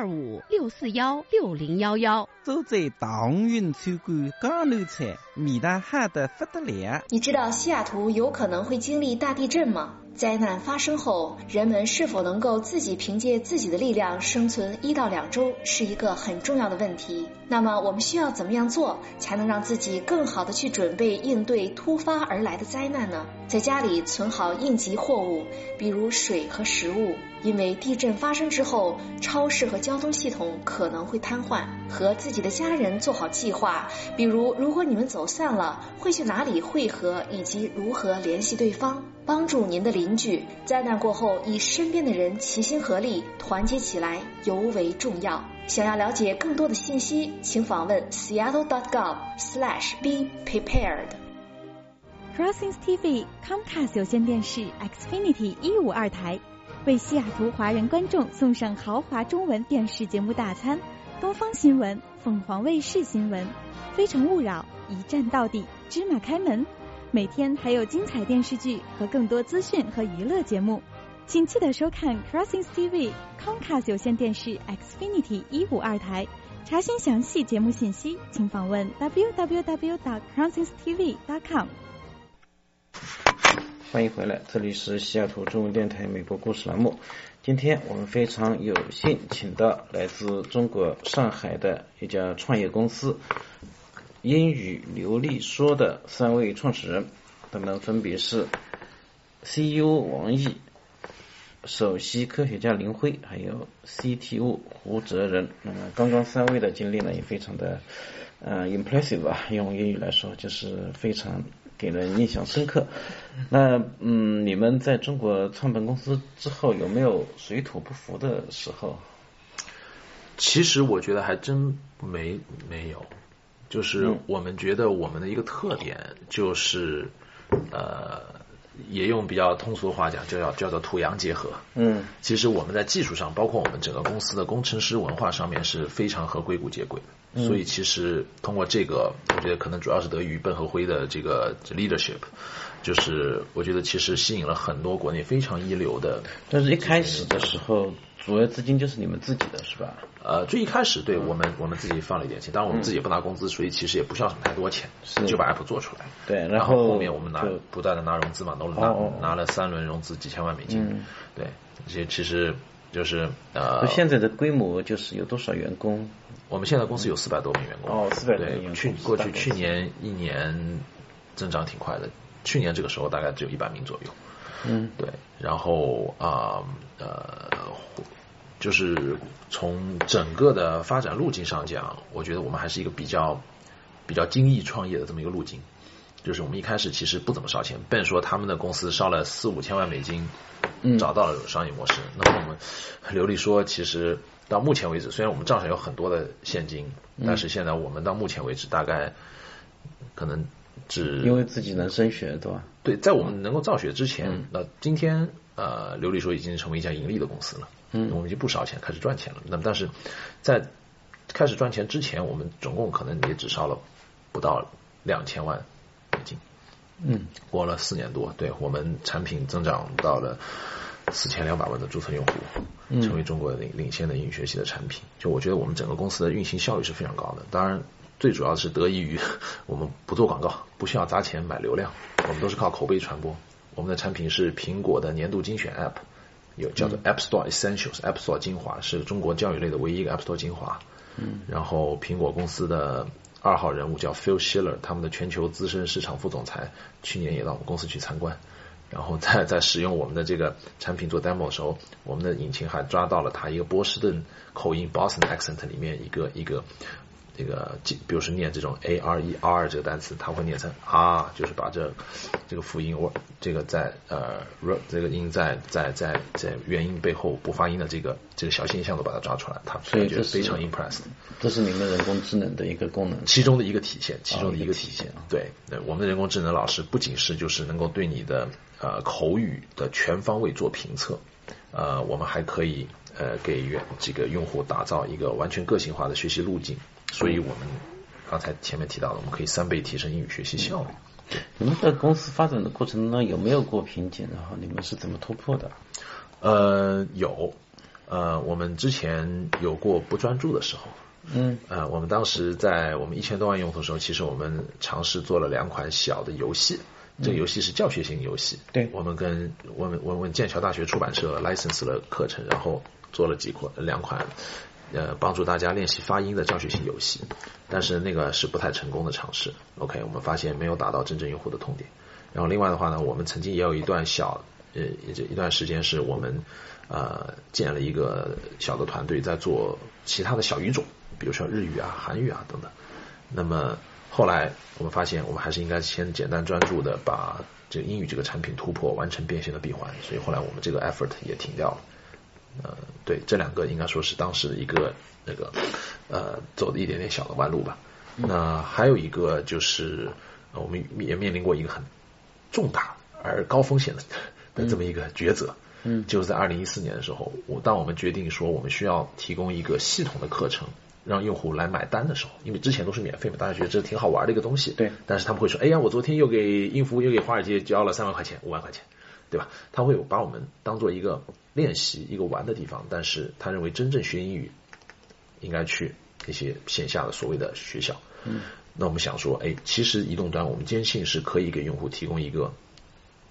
425-641-6011。 走在大红运餐馆江南菜，味道好得不得了。 你知道西雅图有可能会经历大地震吗？灾难发生后，人们是否能够自己凭借自己的力量生存1到2周，是一个很重要的问题。那么我们需要怎么样做，才能让自己更好的去准备应对突发而来的灾难呢？在家里存好应急货物，比如水和食物，因为地震发生之后，超市和交通系统可能会瘫痪。和自己的家人做好计划，比如如果你们走散了，会去哪里汇合，以及如何联系对方。帮助您的邻居，灾难过后与身边的人齐心合力，团结起来尤为重要。想要了解更多的信息，请访问 seattle.gov/be prepared。 Crossings TV Comcast 有线电视 Xfinity 152台为西雅图华人观众送上豪华中文电视节目大餐，东方新闻、凤凰卫视新闻、非诚勿扰、一站到底、芝麻开门，每天还有精彩电视剧和更多资讯和娱乐节目，请记得收看 Crossings TV Comcast 有线电视 Xfinity 152台。查询详细节目信息，请访问 www.crossingstv.com。 欢迎回来，这里是西雅图中文电台美国故事栏目。今天我们非常有幸请到来自中国上海的一家创业公司英语流利说的3位创始人，他们分别是 CEO 王毅、首席科学家林辉，还有 CTO 胡哲仁。那么刚刚3位的经历呢，也非常的impressive 吧，用英语来说就是非常给人印象深刻。那你们在中国创办公司之后，有没有水土不服的时候？ 其实我觉得还真没有，就是我们觉得我们的一个特点就是也用比较通俗的话讲，叫做土洋结合。其实我们在技术上，包括我们整个公司的工程师文化上面是非常和硅谷接轨的。所以其实通过这个，我觉得可能主要是得益于笨和辉的这个 leadership， 就是我觉得其实吸引了很多国内非常一流的。 但是一开始的时候，主要资金就是你们自己的是吧？ 最一开始对我们自己放了一点钱，当然我们自己也不拿工资，所以其实也不需要什么太多钱，就把 app 做出来。 对， 然后后面我们不断的拿融资嘛，都拿了3轮融资，几千万美金。对，这些其实就是现在的规模就是有多少员工？ 我们现在公司有400多名员工。 400多名员工。过去去年1年增长挺快的，去年这个时候大概只有100名左右。对，然后就是从整个的发展路径上讲，我觉得我们还是一个比较精益创业的这么一个路径。就是我们一开始其实不怎么烧钱，Ben说他们的公司烧了4-5千万美金，找到了商业模式。那么我们流利说，其实到目前为止，虽然我们账上有很多的现金，但是现在我们到目前为止大概可能因为自己能升学，对吧？ 对，在我们能够造血之前，那今天流利说已经成为一家盈利的公司了。我们已经不烧钱，开始赚钱了。那么但是在开始赚钱之前，我们总共可能也只烧了不到2000万美金。过了4年多，对，我们产品增长到了4200万的注册用户，成为中国领先的英语学习的产品。就我觉得我们整个公司的运行效率是非常高的。当然最主要是得益于我们不做广告，不需要砸钱买流量，我们都是靠口碑传播。我们的产品是苹果的年度精选 App， 有叫做 App Store Essentials，App Store 精华，是中国教育类的唯一一个 App Store 精华。然后苹果公司的2号人物叫 Phil Schiller， 他们的全球资深市场副总裁，去年也到我们公司去参观。然后在使用我们的这个产品做 demo 的时候，我们的引擎还抓到了他一个波士顿口音 Boston accent 里面一个这个，比如说念这种 ARER 这个单词，他会念成啊，就是把这个辅音我这个在这个音在元音背后不发音的这个小现象都把它抓出来，他觉得非常 impressed。 这是你们人工智能的一个功能， 其中的一个体现，对，我们的人工智能老师不仅是就是能够对你的口语的全方位做评测，我们还可以给这个用户打造一个完全个性化的学习路径。所以我们刚才前面提到的，我们可以3倍提升英语学习效率。 你们在公司发展的过程中有没有过瓶颈？然后你们是怎么突破的？ 有，我们之前有过不专注的时候。我们当时在我们1000多万用户的时候，其实我们尝试做了2款小的游戏。这个游戏是教学型游戏。对，我们剑桥大学出版社 license 了课程，然后做了2款。帮助大家练习发音的教学型游戏，但是那个是不太成功的尝试。OK， 我们发现没有达到真正用户的痛点。然后另外的话呢，我们曾经也有一段时间是我们建了一个小的团队在做其他的小语种，比如说日语啊、韩语啊等等。那么后来我们发现，我们还是应该先简单专注的把这个英语这个产品突破，完成变现的闭环。所以后来我们这个 effort 也停掉了。对，这2个应该说是当时一个走的一点点小的弯路吧。那还有一个就是我们也面临过一个很重大而高风险的这么一个抉择。就是在2014年的时候，当我们决定说我们需要提供一个系统的课程让用户来买单的时候，因为之前都是免费嘛，大家觉得这挺好玩的一个东西。对，但是他们会说，哎呀，我昨天又给英孚又给华尔街交了3万块钱、5万块钱，对吧？他会把我们当做一个练习、一个玩的地方，但是他认为真正学英语应该去一些线下的所谓的学校。那我们想说，其实移动端我们坚信是可以给用户提供一个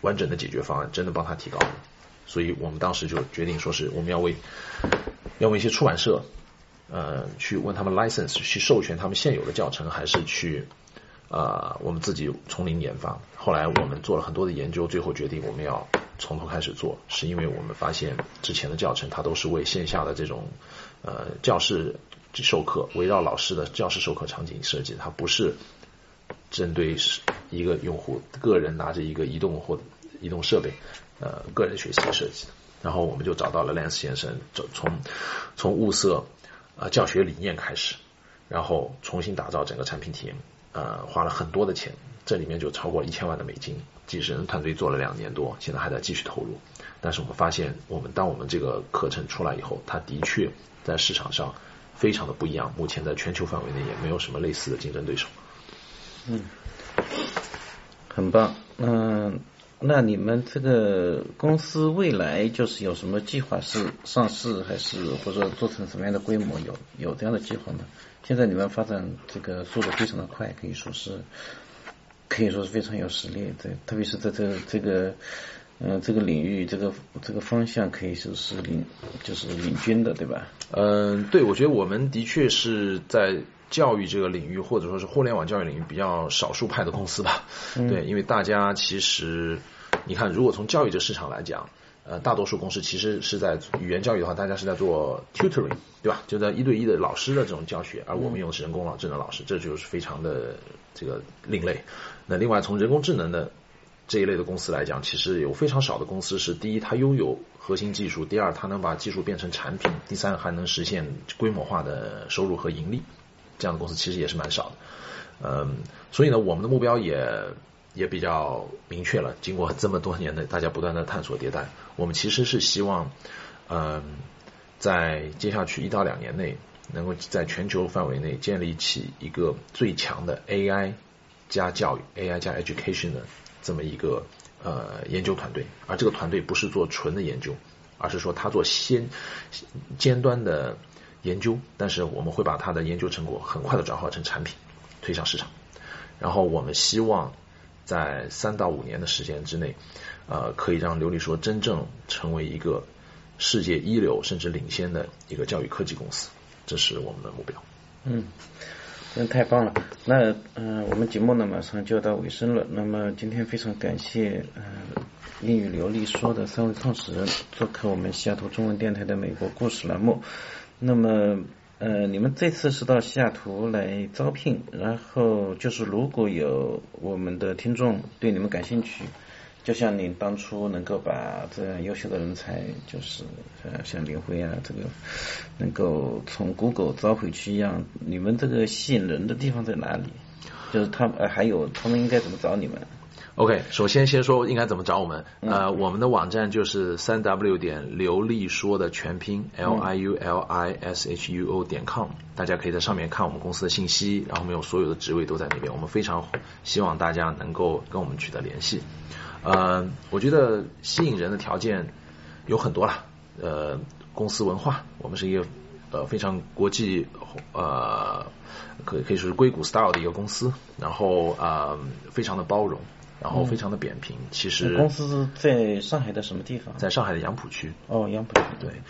完整的解决方案，真的帮他提高了。所以我们当时就决定说是我们要为一些出版社去问他们 license 去授权他们现有的教程，还是去我们自己从零研发。后来我们做了很多的研究，最后决定我们要从头开始做，是因为我们发现之前的教程它都是为线下的这种教室授课，围绕老师的教室授课场景设计，它不是针对一个用户个人拿着一个移动设备个人学习设计的。然后我们就找到了 Lance 先生，从物色教学理念开始，然后重新打造整个产品体验，花了很多的钱，这里面就超过1000万的美金，技术人团队做了2年多，现在还在继续投入。但是我们发现，当我们这个课程出来以后，它的确在市场上非常的不一样，目前在全球范围内也没有什么类似的竞争对手。 很棒。那你们这个公司未来就是有什么计划，是上市还是或者做成什么样的规模，有这样的计划吗？现在你们发展这个速度非常的快，可以说是非常有实力，对，特别是在这个领域，这个方向可以说是领军的，对吧？ 对，我觉得我们的确是在教育这个领域，或者说是互联网教育领域比较少数派的公司吧。对，因为大家其实你看，如果从教育这市场来讲，大多数公司其实是在语言教育的话，大家是在做 tutoring， 对吧？就在1对1的老师的这种教学，而我们用的是人工智能老师，这就是非常的这个另类。那另外从人工智能的这一类的公司来讲，其实有非常少的公司是第一，它拥有核心技术；第二，它能把技术变成产品；第三，还能实现规模化的收入和盈利。这样的公司其实也是蛮少的。所以呢，我们的目标也比较明确了。经过这么多年的大家不断的探索迭代，我们其实是希望，在接下去1到2年内，能够在全球范围内建立起一个最强的 AI 加教育、AI 加 education 的这么一个研究团队。而这个团队不是做纯的研究，而是说他做尖端的研究，但是我们会把他的研究成果很快的转化成产品推向市场。然后我们希望在3到5年的时间之内，可以让刘丽说真正成为一个世界一流甚至领先的一个教育科技公司，这是我们的目标。 真太棒了。那我们节目呢马上就要到尾声了。那么今天非常感谢英语流利说的3位创始人做客我们西雅图中文电台的美国故事栏目。那么你们这次是到西雅图来招聘，然后就是如果有我们的听众对你们感兴趣，就像你当初能够把这样优秀的人才，就是像林辉啊，这个能够从 Google 招回去一样，你们这个吸引人的地方在哪里？就是还有他们应该怎么找你们 ？OK， 首先说应该怎么找我们。我们的网站就是 3w 流利说的全拼 liulishuo.com， 大家可以在上面看我们公司的信息，然后我们有所有的职位都在那边。我们非常希望大家能够跟我们取得联系。我觉得吸引人的条件有很多啦。公司文化，我们是一个非常国际可以说是硅谷 style 的一个公司，然后非常的包容，然后非常的扁平。其实公司在上海的什么地方？ 在上海的杨浦区。 杨浦区。 对，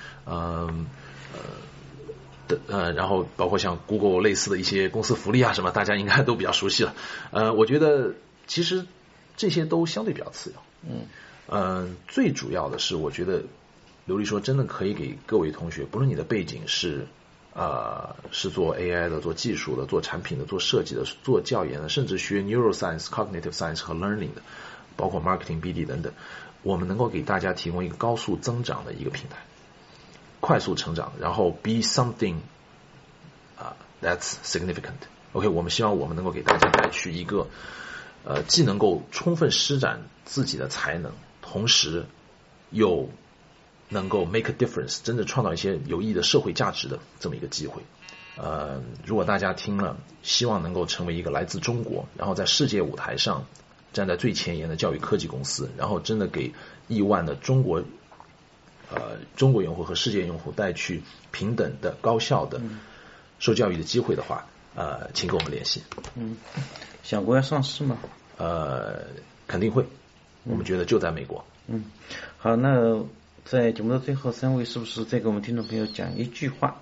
然后包括像 Google 类似的一些公司福利啊什么，大家应该都比较熟悉了。我觉得其实这些都相对比较次要。最主要的是，我觉得刘丽说真的可以给各位同学，不论你的背景是做 AI 的、做技术的、做产品的、做设计的、做教研的，甚至学 neuroscience、cognitive science 和 learning 的，包括 marketing、BD 等等，我们能够给大家提供一个高速增长的一个平台，快速成长，然后 be something that's significant。OK， 我们希望我们能够给大家带去一个既能够充分施展自己的才能，同时又能够 make a difference， 真正创造一些有意义的社会价值的这么一个机会。如果大家听了，希望能够成为一个来自中国，然后在世界舞台上站在最前沿的教育科技公司，然后真的给亿万的中国用户和世界用户带去平等的、高效的受教育的机会的话，请跟我们联系。 想过要上市吗？ 肯定会。 我们觉得就在美国。 好，那在节目的最后，3位是不是再给我们听众朋友讲一句话？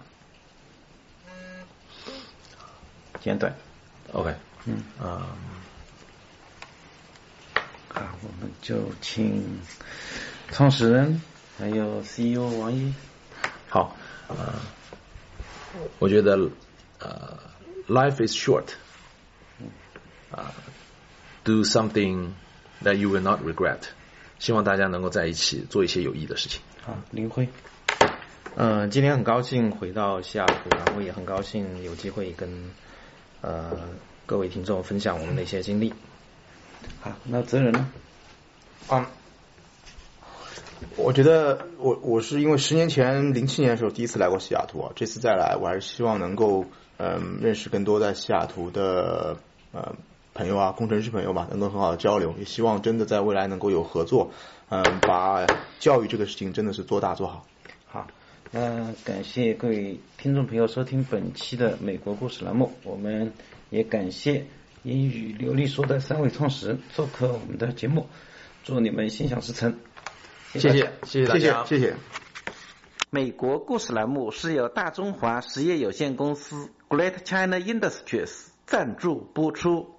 简短。 OK。 好，我们就请创始人还有 CEO 王一。 好，我觉得life is short. Do something that you will not regret. 希望大家能够在一起做一些有意义的事情。 好，林辉。 今天很高兴回到西雅图，然后也很高兴有机会跟各位听众分享我们的一些经历。 好，那责任呢？ 我觉得我是因为10年前07年的时候第一次来过西雅图啊，这次再来我还是希望能够认识更多在西雅图的朋友啊，工程师朋友吧，能够很好的交流，也希望真的在未来能够有合作，把教育这个事情真的是做大做好。 好，那感谢各位听众朋友收听本期的美国故事栏目，我们也感谢英语流利说的3位创始人做客我们的节目，祝你们心想事成。 谢谢大家，谢谢。 美国故事栏目是由大中华实业有限公司 Great China Industries 赞助播出。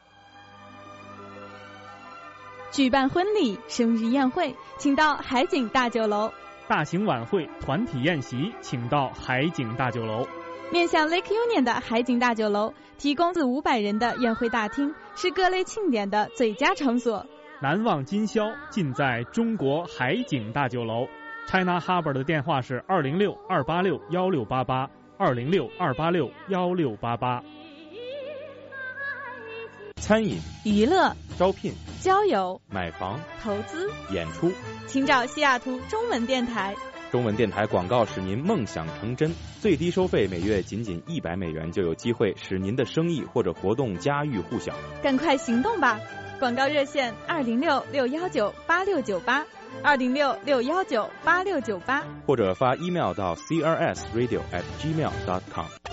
举办婚礼、生日宴会，请到海景大酒楼； 大型晚会、团体宴席，请到海景大酒楼。 面向 Lake Union 的海景大酒楼提供400-500人的宴会大厅，是各类庆典的最佳场所。 难忘今宵尽在中国海景大酒楼。China Harbor 的电话是206-286-1688 206-286-1688。 餐饮、 娱乐、 招聘、 交友、 买房、 投资、 演出， 请找西雅图中文电台。 中文电台广告使您梦想成真，最低收费每月仅$100，就有机会使您的生意或者活动家喻户晓。 赶快行动吧！广告热线206-619-8698 206-619-8698， 或者发 email 到 crsradio@gmail.com。